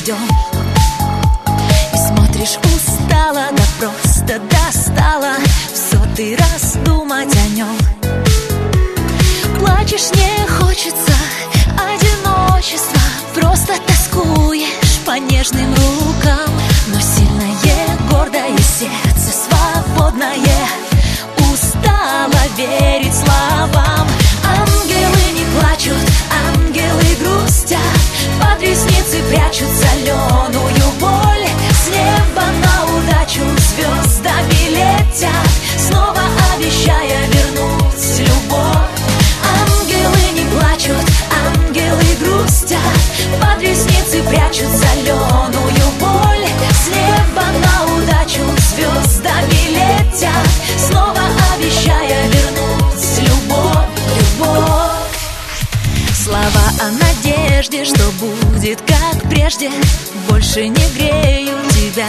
дождем. И смотришь устало, да просто достала в 100-й раз думать о нем. Плачешь, не хочется одиночества, просто тоскуешь по нежным рукам. Но сильное, гордое сердце, свободное, устало верить словам. Ангелы не плачут, ангелы грустят, под ресницы прячут соленую боль. С неба на удачу звездами летят, снова обещая вернуть любовь. Ангелы не плачут, ангелы грустят, под ресницы прячут соленую боль. С неба на удачу звездами летят, снова обещая вернуть любовь, любовь. Слова о надежде, что будет как прежде, больше не греют тебя,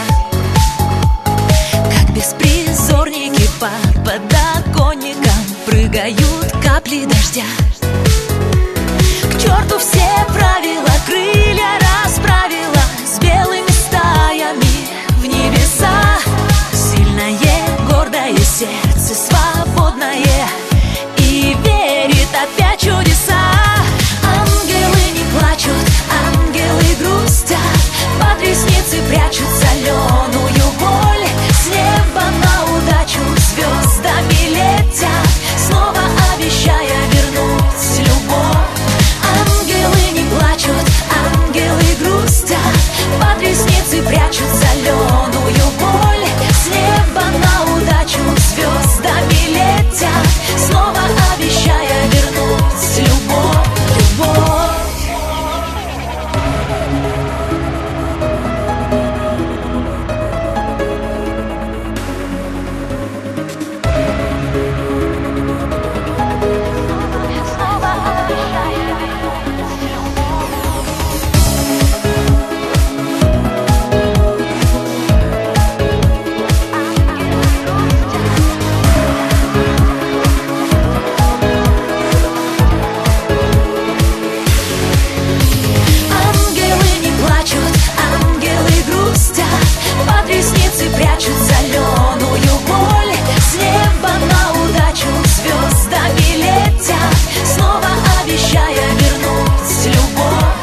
как беспризорники по подоконникам прыгают капли дождя. К черту все правила, крылья расправила, с белыми стаями в небеса. Сильное, гордое сердце, свободное, и верит опять чудеса. Ангелы не плачут, ангелы грустят, под ресницы прячут соленую боль. С неба на удачу звездами летят, снова обещая вернуть любовь. Ангелы не плачут, ангелы грустят, под ресницы прячут соленую боль. С неба на удачу звездами летят, снова обещая вернуть любовь, любовь. Прячут соленую боль. С неба на удачу звездами летят, снова обещая вернуть любовь.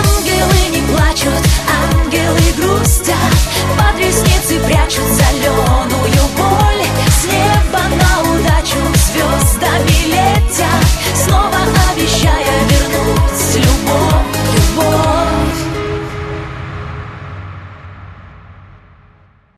Ангелы не плачут, ангелы грустят, под ресницы прячут соленую